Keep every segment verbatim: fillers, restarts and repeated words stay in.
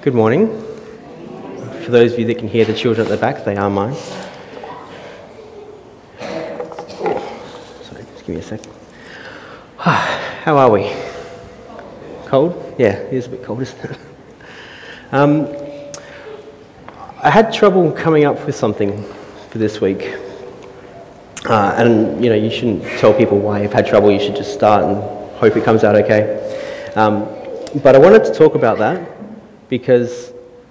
Good morning. For those of you that can hear the children at the back, they are mine. Sorry, just give me a sec. How are we? Cold? Yeah, it is a bit cold, isn't it? Um, I had trouble coming up with something for this week. Uh, and, you know, you shouldn't tell people why you've had trouble. You should just start and hope it comes out okay. Um, but I wanted to talk about that because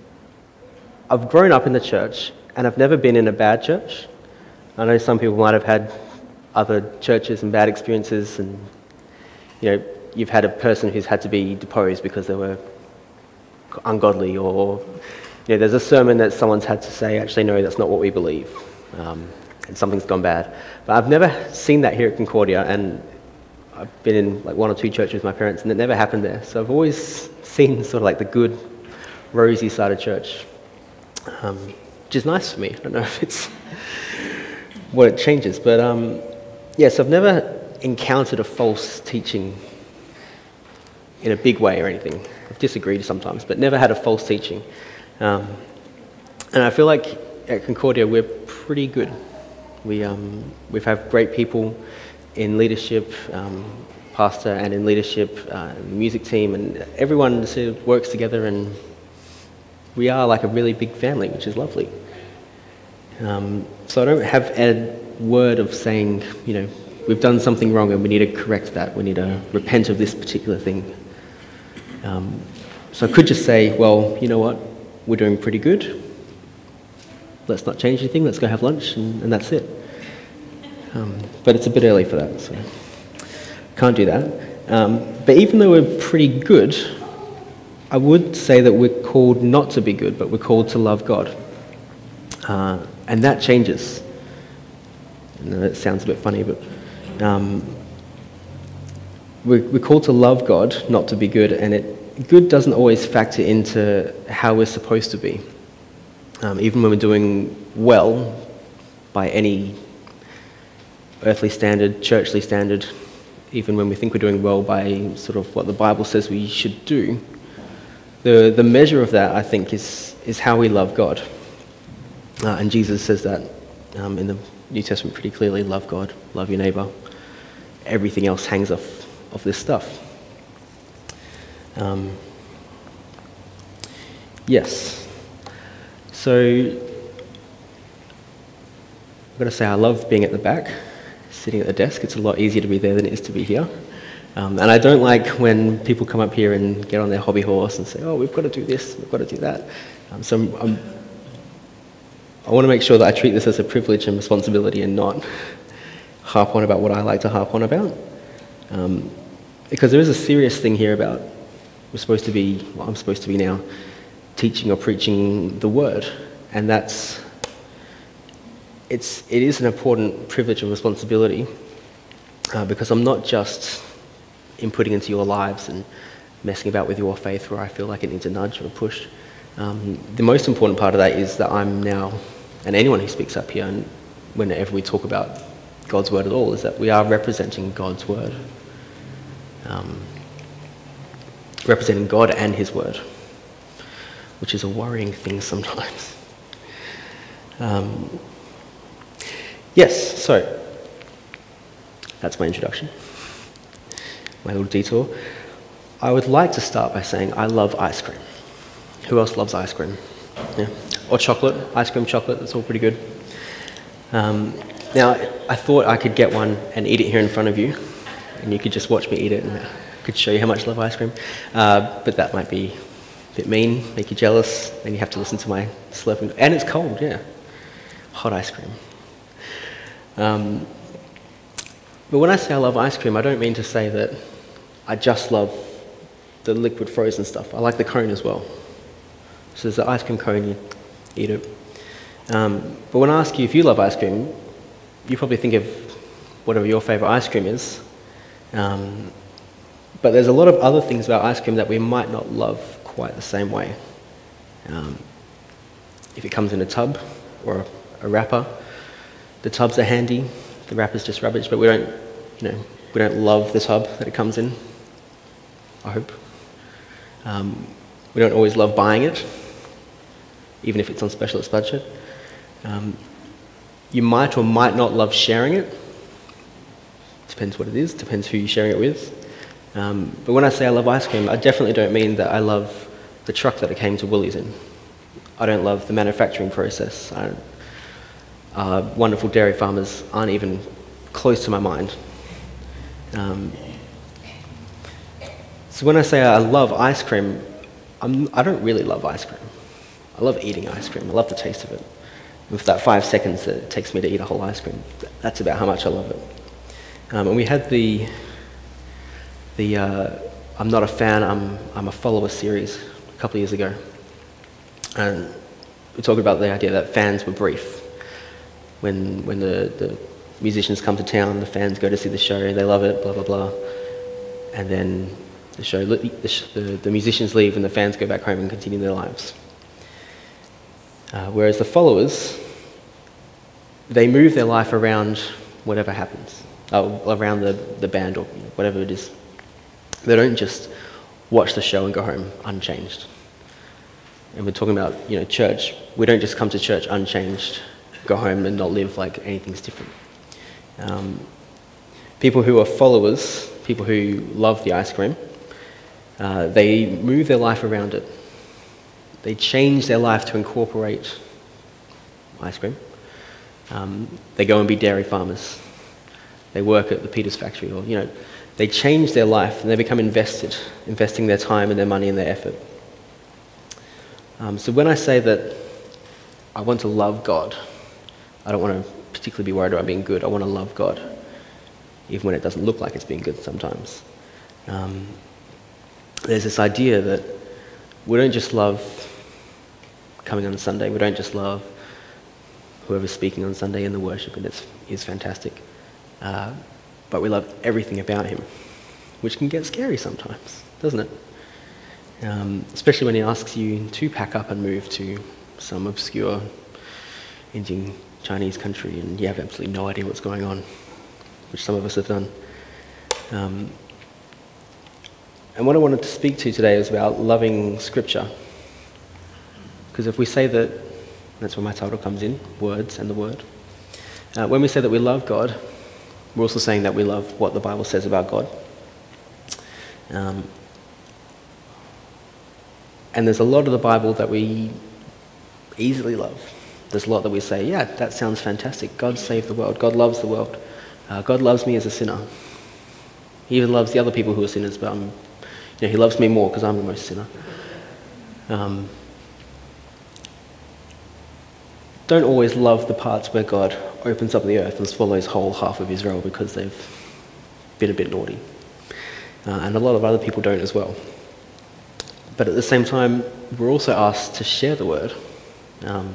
I've grown up in the church and I've never been in a bad church. I know some people might have had other churches and bad experiences, and, you know, you've had a person who's had to be deposed because they were ungodly, or, you know, there's a sermon that someone's had to say, actually, no, that's not what we believe, um, and something's gone bad. But I've never seen that here at Concordia, and I've been in like one or two churches with my parents, and it never happened there. So I've always seen sort of like the good, rosy side of church, um, which is nice for me. I don't know if it's what it changes, but um, yes, yeah, so I've never encountered a false teaching in a big way or anything. I've disagreed sometimes, but never had a false teaching. Um, and I feel like at Concordia we're pretty good. We um, we've have great people in leadership, um, pastor, and in leadership, uh, music team, and everyone sort of works together, and we are like a really big family, which is lovely. Um, so I don't have a word of saying, you know, we've done something wrong and we need to correct that. We need to repent of this particular thing. Um, so I could just say, well, you know what, we're doing pretty good. Let's not change anything. Let's go have lunch, and, and that's it. Um, but it's a bit early for that, so can't do that. Um, but even though we're pretty good, I would say that we're called not to be good, but we're called to love God. Uh, and that changes. I know it sounds a bit funny, but um, we're, we're called to love God, not to be good, and it, good doesn't always factor into how we're supposed to be. Um, even when we're doing well by any earthly standard, churchly standard, even when we think we're doing well by sort of what the Bible says we should do, the the measure of that, I think, is is how we love God. Uh, and Jesus says that um, in the New Testament pretty clearly: love God, love your neighbour. Everything else hangs off of this stuff. Um, yes. So I've got to say, I love being at the back, sitting at the desk. It's a lot easier to be there than it is to be here. Um, and I don't like when people come up here and get on their hobby horse and say, oh, we've got to do this, we've got to do that. Um, so I'm, I'm, I want to make sure that I treat this as a privilege and responsibility and not harp on about what I like to harp on about. Um, because there is a serious thing here about we're supposed to be, well, I'm supposed to be now, teaching or preaching the word. And that's, it's, it is an important privilege and responsibility uh, because I'm not just inputting into your lives and messing about with your faith where I feel like it needs a nudge or a push. Um, the most important part of that is that I'm now, and anyone who speaks up here, and whenever we talk about God's word at all, is that we are representing God's word. Um, representing God and his word, which is a worrying thing sometimes. Um, yes, so that's my introduction. My little detour. I would like to start by saying I love ice cream. Who else loves ice cream? Yeah. Or chocolate, ice cream, chocolate, that's all pretty good. Um, now, I thought I could get one and eat it here in front of you, and you could just watch me eat it, and I could show you how much I love ice cream. Uh, but that might be a bit mean, make you jealous, and you have to listen to my slurping. And it's cold, yeah. Hot ice cream. Um, but when I say I love ice cream, I don't mean to say that I just love the liquid frozen stuff. I like the cone as well. So there's the ice cream cone, you eat it. Um, but when I ask you if you love ice cream, you probably think of whatever your favourite ice cream is. Um, but there's a lot of other things about ice cream that we might not love quite the same way. Um, if it comes in a tub or a, a wrapper, the tubs are handy, the wrapper's just rubbish, but we don't, you know, we don't love the tub that it comes in, I hope. Um, We don't always love buying it, even if it's on specialist budget. Um, you might or might not love sharing it. Depends what it is, depends who you're sharing it with. Um, but when I say I love ice cream, I definitely don't mean that I love the truck that it came to Woolies in. I don't love the manufacturing process. I don't, uh, wonderful dairy farmers aren't even close to my mind. Um, so when I say I love ice cream, I'm, I don't really love ice cream. I love eating ice cream. I love the taste of it. With that five seconds that it takes me to eat a whole ice cream, that's about how much I love it. Um, and we had the the uh, I'm not a fan, I'm I'm a follower series a couple of years ago, and we talked about the idea that fans were brief. When when the, the musicians come to town, the fans go to see the show, they love it, blah blah blah, and then the show the, the, the musicians leave and the fans go back home and continue their lives. Uh, whereas the followers, they move their life around whatever happens, uh, around the, the band or whatever it is. They don't just watch the show and go home unchanged. And we're talking about, you know, church. We don't just come to church unchanged, go home and not live like anything's different. Um, people who are followers, people who love the ice cream, uh, they move their life around it. They change their life to incorporate ice cream. Um, they go and be dairy farmers. They work at the Peters factory, or, you know, they change their life and they become invested, investing their time and their money and their effort. Um, so when I say that I want to love God, I don't want to particularly be worried about being good. I want to love God, even when it doesn't look like it's being good sometimes. Um, there's this idea that we don't just love coming on Sunday. We don't just love whoever's speaking on Sunday in the worship, and it's is fantastic. Uh, but we love everything about him, which can get scary sometimes, doesn't it? Um, especially when he asks you to pack up and move to some obscure Indian Chinese country and you have absolutely no idea what's going on, which some of us have done. Um, and what I wanted to speak to today is about loving Scripture. Because if we say that, that's where my title comes in, words and the word. Uh, when we say that we love God, we're also saying that we love what the Bible says about God. Um, and there's a lot of the Bible that we easily love. There's a lot that we say, yeah, that sounds fantastic. God saved the world. God loves the world. Uh, God loves me as a sinner. He even loves the other people who are sinners, but I'm, you know, he loves me more because I'm the most sinner. Um, don't always love the parts where God opens up the earth and swallows whole half of Israel because they've been a bit naughty. Uh, and a lot of other people don't as well. But at the same time, we're also asked to share the word. Um,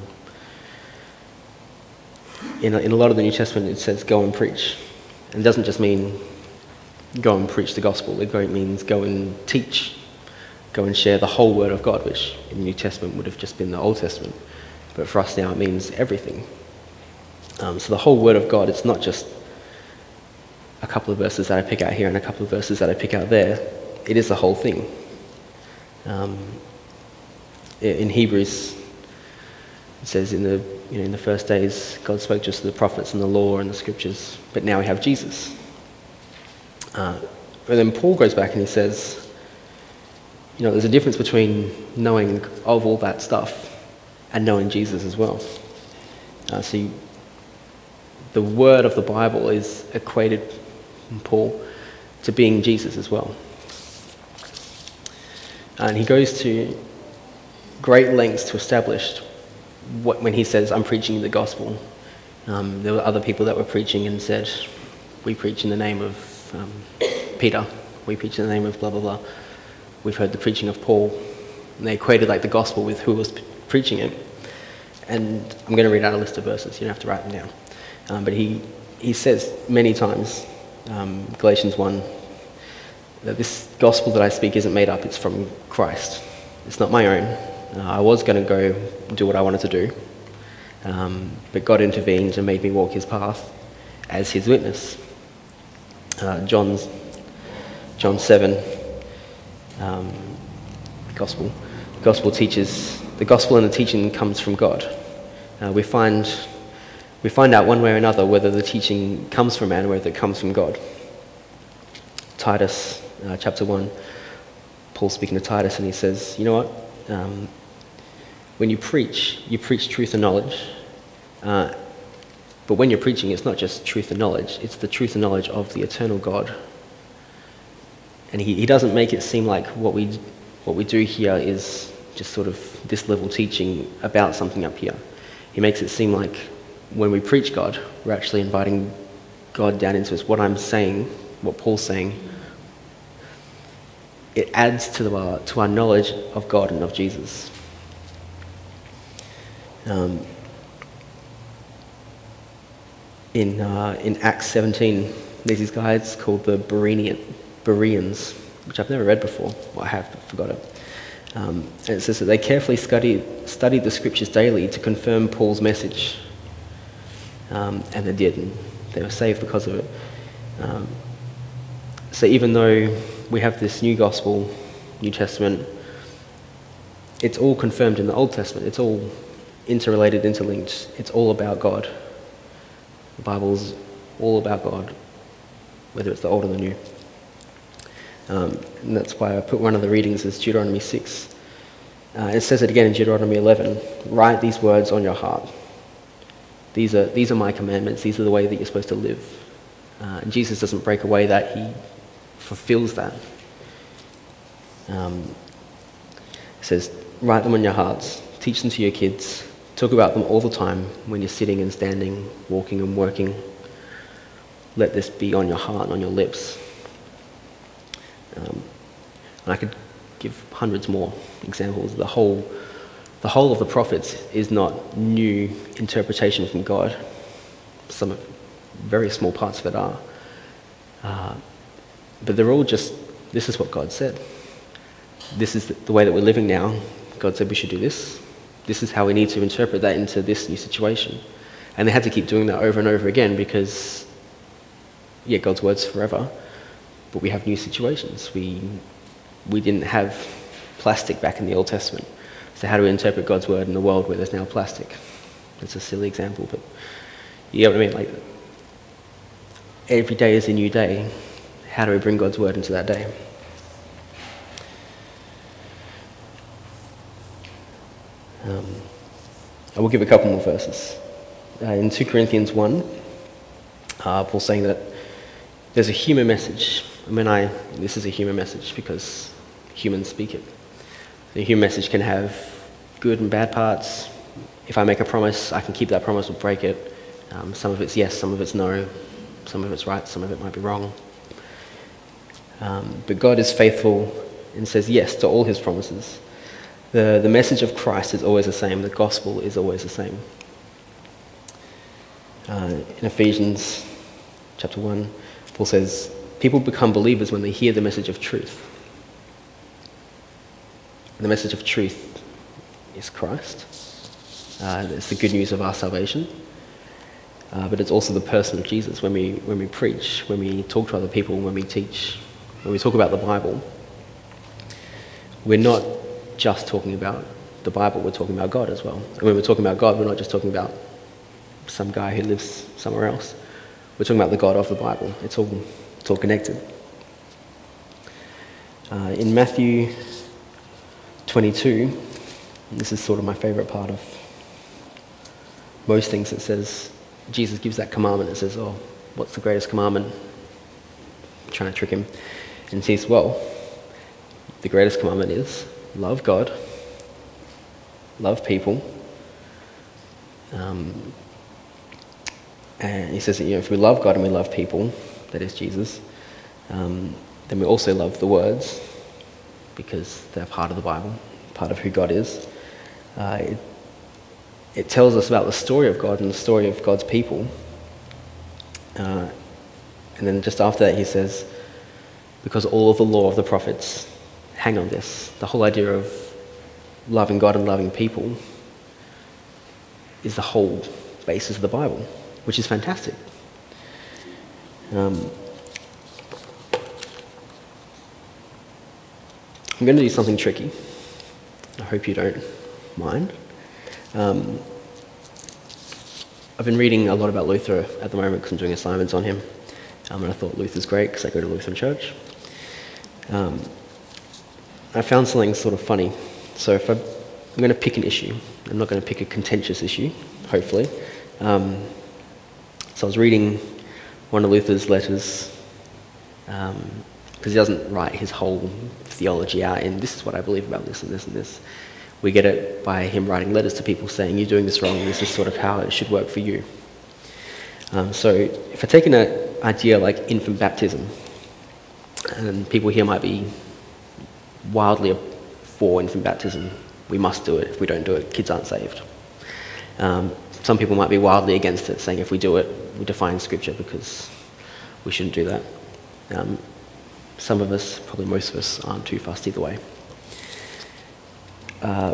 in, a, in a lot of the New Testament, it says go and preach. And it doesn't just mean go and preach the gospel. It means go and teach. Go and share the whole word of God, which in the New Testament would have just been the Old Testament. But for us now, it means everything. Um, so the whole word of God, it's not just a couple of verses that I pick out here and a couple of verses that I pick out there. It is the whole thing. Um, in Hebrews, it says in the you know in the first days, God spoke just to the prophets and the law and the scriptures, but now we have Jesus. Uh, and then Paul goes back and he says, you know, there's a difference between knowing of all that stuff and knowing Jesus as well. Uh, so you, the word of the Bible is equated, in Paul, to being Jesus as well. And he goes to great lengths to establish what, when he says, I'm preaching the gospel. Um, there were other people that were preaching and said, we preach in the name of um, Peter, we preach in the name of blah, blah, blah. We've heard the preaching of Paul. And they equated like the gospel with who was p- preaching it. And I'm going to read out a list of verses, you don't have to write them down. Um, but he, he says many times, um, Galatians one, that this gospel that I speak isn't made up, it's from Christ. It's not my own. Uh, I was going to go do what I wanted to do, um, but God intervened and made me walk his path as his witness. Uh, John's, John seven, um, gospel. The gospel teaches, the gospel and the teaching comes from God. Uh, we find we find out one way or another whether the teaching comes from man or whether it comes from God. Titus uh, chapter one, Paul's speaking to Titus and he says, you know what, um, when you preach, you preach truth and knowledge, uh, but when you're preaching, it's not just truth and knowledge, it's the truth and knowledge of the eternal God. And he, he doesn't make it seem like what we what we do here is just sort of this level teaching about something up here. He makes it seem like when we preach God, we're actually inviting God down into us. What I'm saying, what Paul's saying, it adds to, the, uh, to our knowledge of God and of Jesus. Um, in uh, in Acts seventeen, there's these guys called the Berean, Bereans, which I've never read before. Well, I have, but forgot it. Um, and it says that they carefully studied, studied the scriptures daily to confirm Paul's message. Um, and they did, and they were saved because of it. Um, so even though we have this new gospel, New Testament, it's all confirmed in the Old Testament. It's all interrelated, interlinked. It's all about God. The Bible's all about God, whether it's the Old or the New. Um, and that's why I put one of the readings as Deuteronomy six. Uh, it says it again in Deuteronomy eleven. Write these words on your heart. These are these are my commandments. These are the way that you're supposed to live. Uh, and Jesus doesn't break away that. He fulfills that. Um, it says, write them on your hearts. Teach them to your kids. Talk about them all the time when you're sitting and standing, walking and working. Let this be on your heart and on your lips. Um, and I could give hundreds more examples. The whole, the whole of the prophets is not new interpretation from God. Some very small parts of it are. Uh, but they're all just, this is what God said. This is the way that we're living now. God said we should do this. This is how we need to interpret that into this new situation. And they had to keep doing that over and over again because, yeah, God's word's forever. But we have new situations. We we didn't have plastic back in the Old Testament. So how do we interpret God's word in a world where there's now plastic? That's a silly example, but you know what I mean? Like, every day is a new day. How do we bring God's word into that day? Um, I will give a couple more verses. Uh, in two Corinthians one, uh, Paul's saying that there's a human message. I mean, I this is a human message because humans speak it. The human message can have good and bad parts. If I make a promise, I can keep that promise or break it. Um, some of it's yes, some of it's no. Some of it's right, some of it might be wrong. Um, but God is faithful and says yes to all his promises. The, the message of Christ is always the same. The gospel is always the same. Uh, in Ephesians chapter one, Paul says, people become believers when they hear the message of truth. The message of truth is Christ. Uh, it's the good news of our salvation. Uh, but it's also the person of Jesus. When we when we preach, when we talk to other people, when we teach, when we talk about the Bible, we're not just talking about the Bible, we're talking about God as well. And when we're talking about God, we're not just talking about some guy who lives somewhere else. We're talking about the God of the Bible. It's all, it's all connected. Uh, in Matthew twenty-two, and this is sort of my favourite part of most things, it says, Jesus gives that commandment. It says, oh, what's the greatest commandment? I'm trying to trick him. And he says, well, the greatest commandment is love God, love people. Um, and he says that, you know, if we love God and we love people, that is Jesus, um, then we also love the words because they're part of the Bible, part of who God is. Uh, it, it tells us about the story of God and the story of God's people. Uh, and then just after that he says, because all of the law of the prophets hang on this. The whole idea of loving God and loving people is the whole basis of the Bible, which is fantastic. Um, I'm going to do something tricky. I hope you don't mind. Um, I've been reading a lot about Luther at the moment because I'm doing assignments on him. Um, and I thought Luther's great because I go to Lutheran church. Um, I found something sort of funny. So if I, I'm going to pick an issue, I'm not going to pick a contentious issue, hopefully. Um, so I was reading one of Luther's letters, because um, he doesn't write his whole theology out in this is what I believe about this and this and this. We get it by him writing letters to people saying, you're doing this wrong, this is sort of how it should work for you. Um, so if I take an idea like infant baptism, and people here might be wildly for infant baptism, we must do it, if we don't do it, kids aren't saved. Um, some people might be wildly against it, saying if we do it, we define scripture because we shouldn't do that. Um, some of us, probably most of us, aren't too fussed either way. Uh,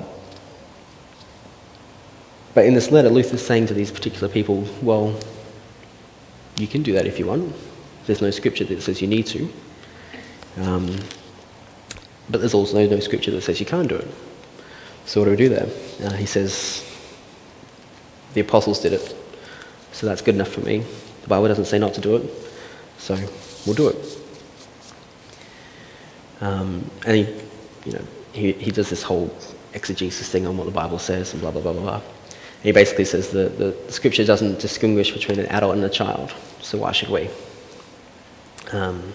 but in this letter, Luther's saying to these particular people, well, you can do that if you want. There's no scripture that says you need to. Um, but there's also no scripture that says you can't do it. So what do we do there? Uh, he says, the apostles did it, so that's good enough for me. The Bible doesn't say not to do it, so we'll do it. Um, and he, you know, he, he does this whole exegesis thing on what the Bible says and blah, blah, blah, blah, blah. And he basically says that the, the scripture doesn't distinguish between an adult and a child, so why should we? Um,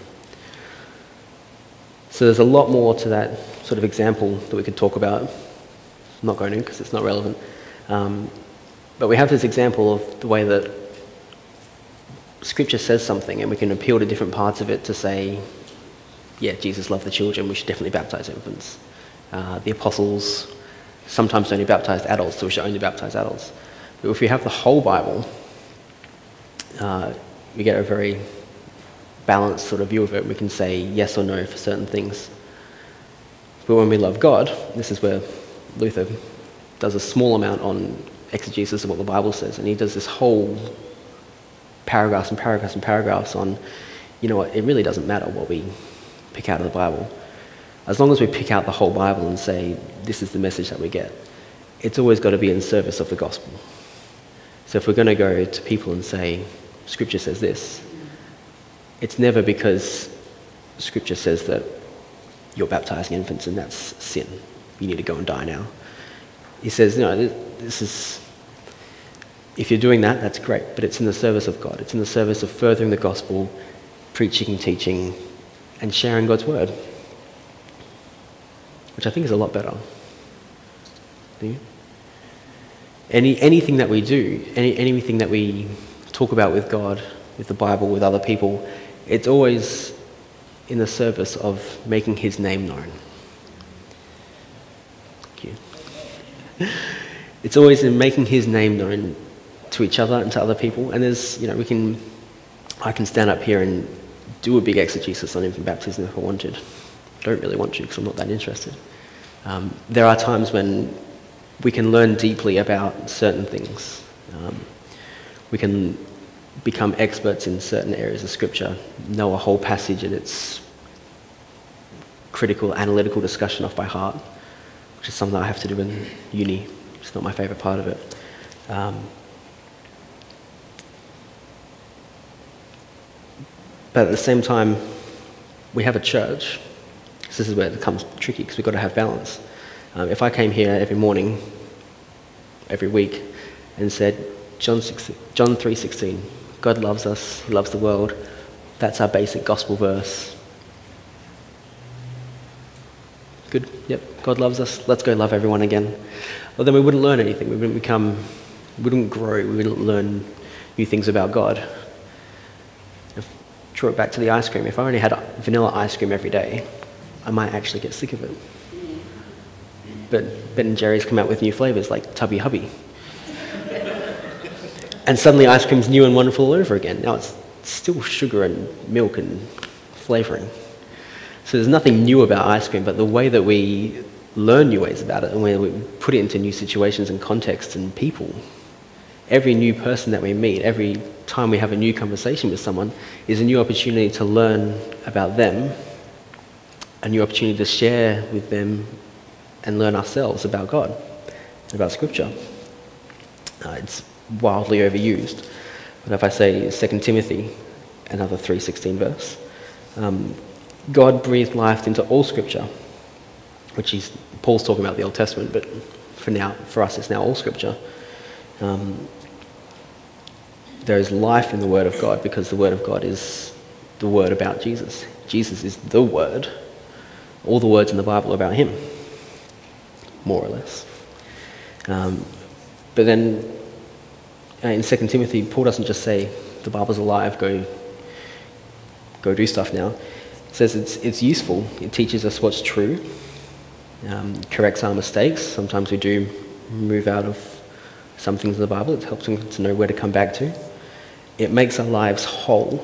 so there's a lot more to that sort of example that we could talk about. I'm not going to because it's not relevant. Um, but we have this example of the way that scripture says something and we can appeal to different parts of it to say, yeah, Jesus loved the children, we should definitely baptize infants. Uh, the apostles sometimes only baptized adults, so we should only baptize adults. But if we have the whole Bible, uh, we get a very balanced sort of view of it. We can say yes or no for certain things. But when we love God, this is where Luther does a small amount on exegesis of what the Bible says, and he does this whole paragraphs and paragraphs and paragraphs on, you know what, it really doesn't matter what we pick out of the Bible. As long as we pick out the whole Bible and say, this is the message that we get, it's always got to be in service of the gospel. So if we're going to go to people and say, Scripture says this, it's never because Scripture says that you're baptizing infants and that's sin. You need to go and die now. He says, no, this is, if you're doing that, that's great, but it's in the service of God. It's in the service of furthering the gospel, preaching, teaching, and sharing God's word, which I think is a lot better. Do you? Any, anything that we do, any, anything that we talk about with God, with the Bible, with other people, it's always in the service of making his name known. Thank you. It's always in making his name known to each other and to other people. And there's, you know, we can, I can stand up here and do a big exegesis on infant baptism if I wanted. I don't really want to because I'm not that interested. Um, there are times when we can learn deeply about certain things. Um, we can become experts in certain areas of Scripture, know a whole passage and its critical, analytical discussion off by heart, which is something that I have to do in uni. It's not my favourite part of it. Um, but at the same time, we have a church. So this is where it becomes tricky because we've got to have balance. Um, if I came here every morning, every week, and said, John John three sixteen, God loves us, he loves the world, that's our basic gospel verse. Good, yep, God loves us, let's go love everyone again. Well, then we wouldn't learn anything, we wouldn't become, we wouldn't grow, we wouldn't learn new things about God. If, draw it back to the ice cream, if I only had vanilla ice cream every day, I might actually get sick of it. But Ben and Jerry's come out with new flavours like Tubby Hubby. And suddenly ice cream's new and wonderful all over again. Now it's still sugar and milk and flavouring. So there's nothing new about ice cream, but the way that we learn new ways about it and when we put it into new situations and contexts and people, every new person that we meet, every time we have a new conversation with someone is a new opportunity to learn about them, a new opportunity to share with them and learn ourselves about God and about Scripture. Uh, it's wildly overused. But if I say Second Timothy, another three sixteen verse, um, God breathed life into all Scripture, which is, Paul's talking about the Old Testament, but for now, for us, it's now all Scripture. Um, there is life in the Word of God because the Word of God is the Word about Jesus. Jesus is the Word. All the words in the Bible are about him, more or less. Um, but then uh, in Second Timothy, Paul doesn't just say the Bible's alive, go go do stuff now. It says it's it's useful. It teaches us what's true, um, corrects our mistakes. Sometimes we do move out of some things in the Bible. It helps us to know where to come back to. It makes our lives whole.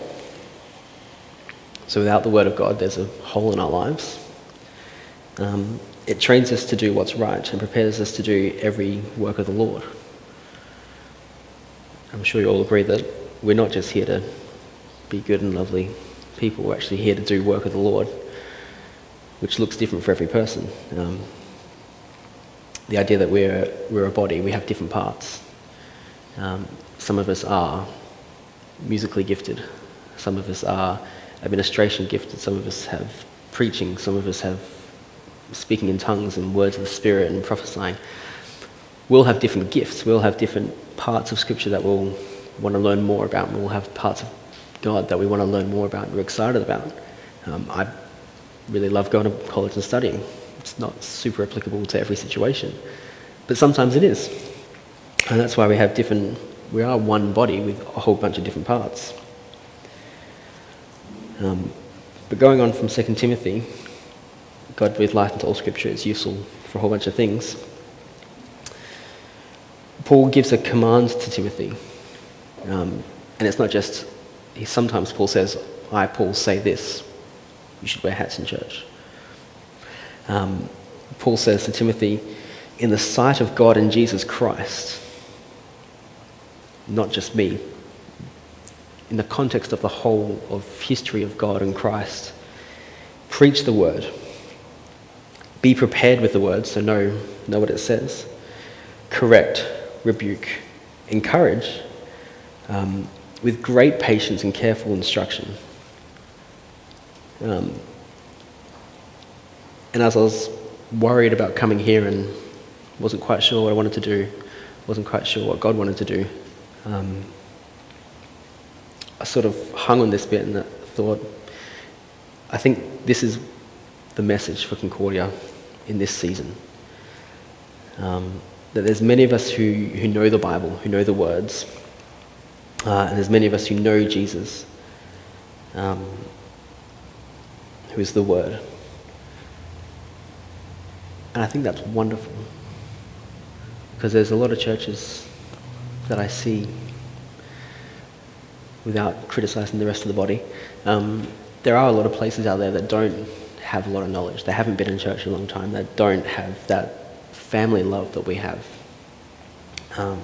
So without the Word of God, there's a hole in our lives. Um, it trains us to do what's right and prepares us to do every work of the Lord. I'm sure you all agree that we're not just here to be good and lovely people. We're actually here to do work of the Lord, which looks different for every person. Um, the idea that we're we're a body, we have different parts. Um, some of us are musically gifted. Some of us are administration gifted. Some of us have preaching. Some of us have speaking in tongues and words of the Spirit and prophesying. We'll have different gifts. We'll have different parts of Scripture that we'll want to learn more about. And we'll have parts of God that we want to learn more about and we're excited about. Um, I really love going to college and studying. It's not super applicable to every situation, but sometimes it is. And that's why we have different, we are one body with a whole bunch of different parts. Um, but going on from Second Timothy, God breathed life into all Scripture. It's useful for a whole bunch of things. Paul gives a command to Timothy. Um, and it's not just, he, sometimes Paul says, I, Paul, say this. You should wear hats in church. Um, Paul says to Timothy, in the sight of God and Jesus Christ, not just me, in the context of the whole of history of God and Christ, preach the word. Be prepared with the word, so know, know what it says. Correct, rebuke, encourage, um, with great patience and careful instruction. Um, and as I was worried about coming here and wasn't quite sure what I wanted to do, wasn't quite sure what God wanted to do, um, I sort of hung on this bit and thought, I think this is the message for Concordia in this season. Um, that there's many of us who, who know the Bible, who know the words, uh, and there's many of us who know Jesus, um, who is the Word. And I think that's wonderful, because there's a lot of churches that I see, without criticising the rest of the body, um, there are a lot of places out there that don't have a lot of knowledge. They haven't been in church in a long time. That don't have that family love that we have. Um,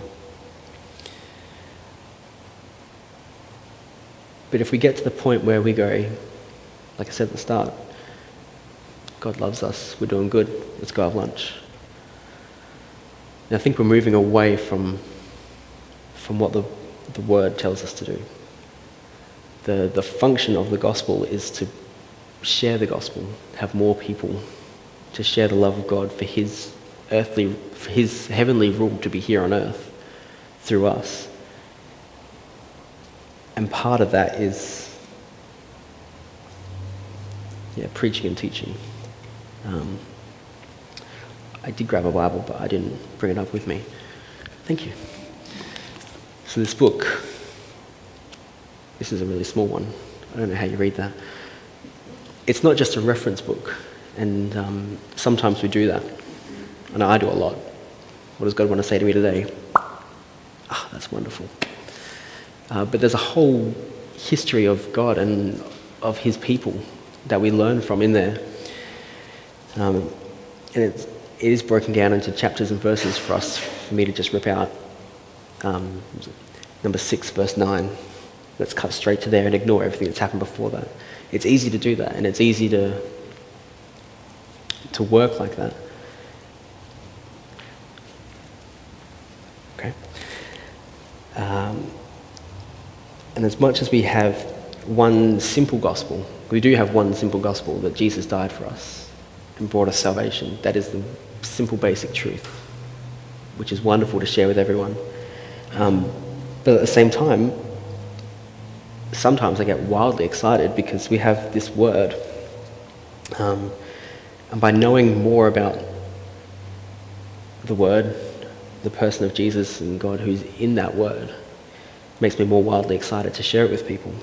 but if we get to the point where we go, like I said at the start, God loves us, we're doing good, let's go have lunch. And I think we're moving away from from what the, the Word tells us to do. The, the function of the gospel is to share the gospel, have more people to share the love of God for his earthly, for his heavenly rule to be here on earth through us. And part of that is yeah, preaching and teaching. Um, I did grab a Bible, but I didn't bring it up with me. Thank you. So this book, this is a really small one. I don't know how you read that. It's not just a reference book, and um, sometimes we do that, and I do a lot. What does God want to say to me today? Ah, that's wonderful. Uh, but there's a whole history of God and of his people that we learn from in there. Um, and it's, it is broken down into chapters and verses for us, for me to just rip out. Um, number six, verse nine. Let's cut straight to there and ignore everything that's happened before that. It's easy to do that, and it's easy to to work like that. Um, and as much as we have one simple gospel, we do have one simple gospel, that Jesus died for us and brought us salvation. That is the simple basic truth, which is wonderful to share with everyone. Um, but at the same time, sometimes I get wildly excited because we have this word. Um, and by knowing more about the word, the person of Jesus and God who's in that word, it makes me more wildly excited to share it with people.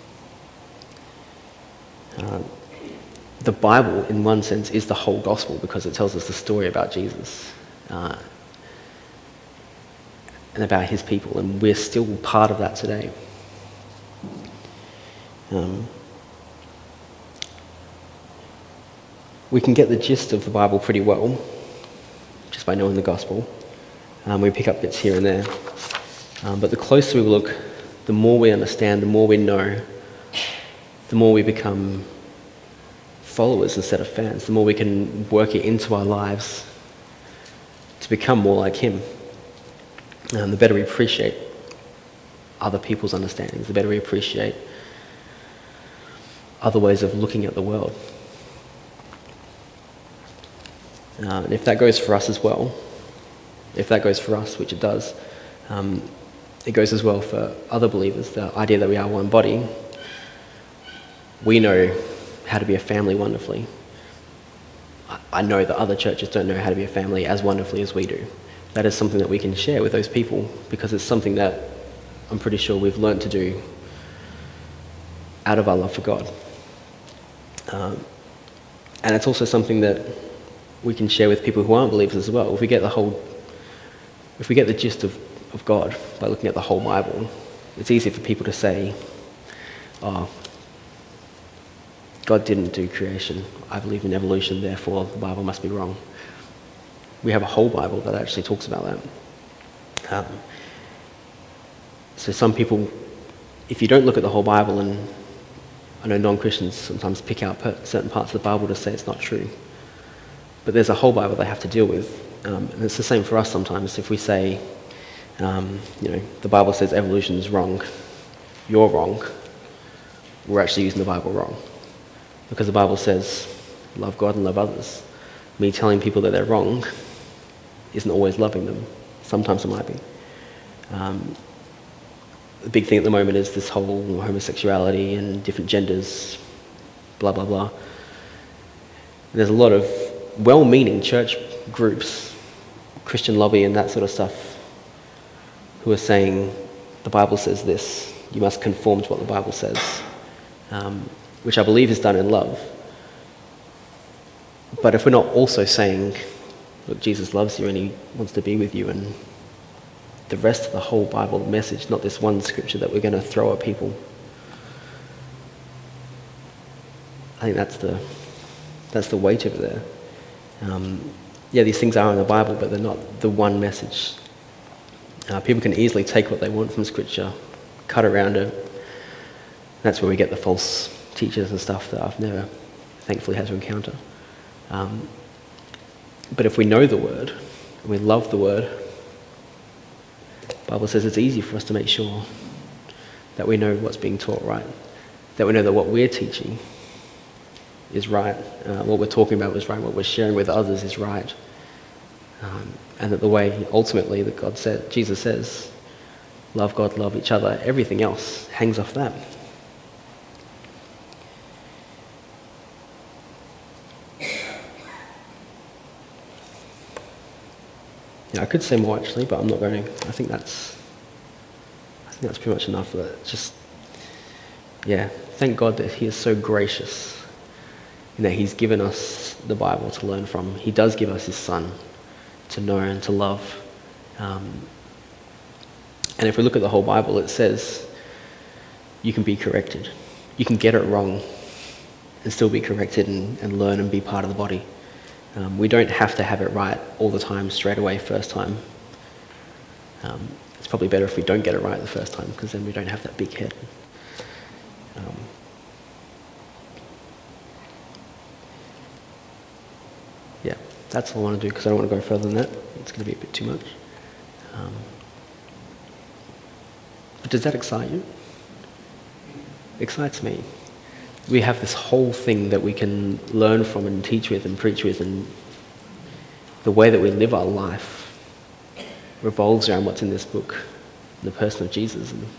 Uh, the Bible, in one sense, is the whole gospel because it tells us the story about Jesus uh, and about his people, and we're still part of that today. Um, we can get the gist of the Bible pretty well just by knowing the gospel. Um, we pick up bits here and there. Um, but the closer we look, the more we understand, the more we know, the more we become followers instead of fans, the more we can work it into our lives to become more like him. Um, the better we appreciate other people's understandings, the better we appreciate other ways of looking at the world. Uh, and if that goes for us as well, if that goes for us, which it does, um, it goes as well for other believers, the idea that we are one body. We know how to be a family wonderfully. I know that other churches don't know how to be a family as wonderfully as we do. That is something that we can share with those people because it's something that I'm pretty sure we've learned to do out of our love for God. Um, and it's also something that we can share with people who aren't believers as well. If we get the whole, if we get the gist of, of God by looking at the whole Bible, it's easy for people to say, oh, God didn't do creation. I believe in evolution, therefore the Bible must be wrong. We have a whole Bible that actually talks about that. Um, so some people, if you don't look at the whole Bible, and I know non-Christians sometimes pick out certain parts of the Bible to say it's not true, but there's a whole Bible they have to deal with. Um, and it's the same for us sometimes. If we say, um, you know, the Bible says evolution is wrong, you're wrong, we're actually using the Bible wrong. Because the Bible says, love God and love others. Me telling people that they're wrong isn't always loving them. Sometimes it might be. Um, the big thing at the moment is this whole homosexuality and different genders, blah, blah, blah. And there's a lot of well-meaning church groups, Christian lobby and that sort of stuff, who are saying, the Bible says this, you must conform to what the Bible says. Um, which I believe is done in love. But if we're not also saying, look, Jesus loves you and he wants to be with you, and the rest of the whole Bible message, not this one scripture that we're going to throw at people, I think that's the that's the weight of it there. Um, yeah, these things are in the Bible, but they're not the one message. Uh, people can easily take what they want from scripture, cut around it. That's where we get the false teachers and stuff that I've never, thankfully, had to encounter. Um, but if we know the word, and we love the word, the Bible says it's easy for us to make sure that we know what's being taught right, that we know that what we're teaching is right, uh, what we're talking about is right, what we're sharing with others is right, um, and that the way, ultimately, that God said, Jesus says, love God, love each other, everything else hangs off that. Yeah, I could say more actually, but I'm not going to. I think that's, I think that's pretty much enough of it. Just, yeah, thank God that he is so gracious in that he's given us the Bible to learn from. He does give us his son to know and to love. Um, and if we look at the whole Bible, it says you can be corrected. You can get it wrong and still be corrected and, and learn and be part of the body. Um, we don't have to have it right all the time, straight away, first time. Um, it's probably better if we don't get it right the first time, because then we don't have that big head. Um, yeah, that's all I want to do, because I don't want to go further than that. It's going to be a bit too much. Um, But does that excite you? It excites me. We have this whole thing that we can learn from and teach with and preach with, and the way that we live our life revolves around what's in this book, the person of Jesus. And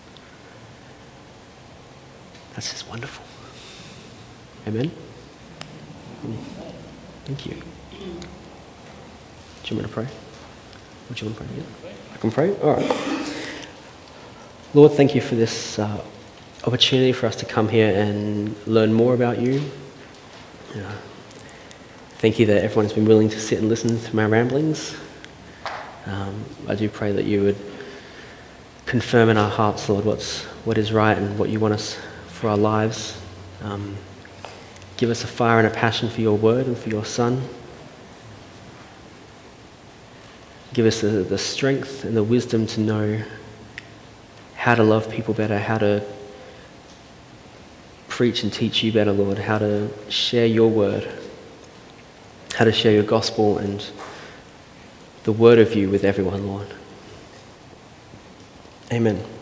that's just wonderful. Amen? Thank you. Do you want me to pray? Would you want to pray? Yeah. I can pray? All right. Lord, thank you for this uh, opportunity for us to come here and learn more about you. Yeah. Thank you that everyone's been willing to sit and listen to my ramblings. Um, I do pray that you would confirm in our hearts, Lord, what's what is right and what you want us for our lives. Um, give us a fire and a passion for your word and for your Son. Give us the, the strength and the wisdom to know how to love people better, how to preach and teach you better, Lord, how to share your word, how to share your gospel and the word of you with everyone, Lord. Amen.